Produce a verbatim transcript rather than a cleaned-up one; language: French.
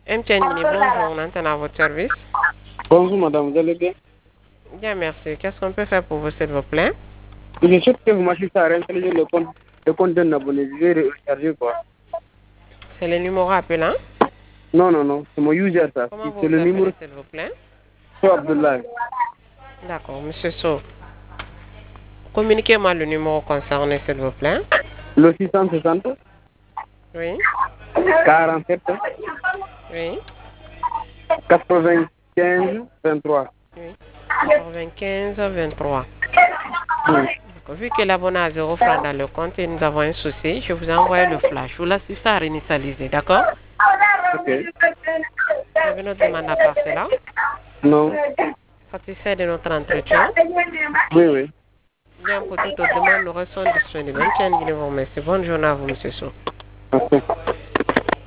M T N Mini, bonjour, on entend à votre service. Bonjour madame, vous allez bien? Bien, merci. Qu'est-ce qu'on peut faire pour vous, s'il vous plaît? Je souhaite que vous m'assistez à réinstaller le compte, le compte d'un abonné. Je vais recharger quoi. C'est le numéro appelant. Non, non, non, c'est mon user ça. Comment vous C'est vous le appelez, numéro s'il vous plaît? So Abdullah. D'accord, monsieur So. Communiquez-moi le numéro concerné, s'il vous plaît. Le six cent soixante, Oui, quarante-sept, oui, quatre-vingt-quinze, vingt-trois. oui. quatre-vingt-quinze vingt-trois. Oui. D'accord. Vu que l'abonné a zéro franc dans le compte et nous avons un souci, je vous ai envoyé le flash. Vous l'assistez à réinitialiser, d'accord? Ok. Vous avez notre demande à part cela. Non. Satisfait de notre entretien. Oui, oui. Bien, pour toute autre demande, nous restons disponibles. M T N, vous remercie. Bonne journée à vous, monsieur So. Merci.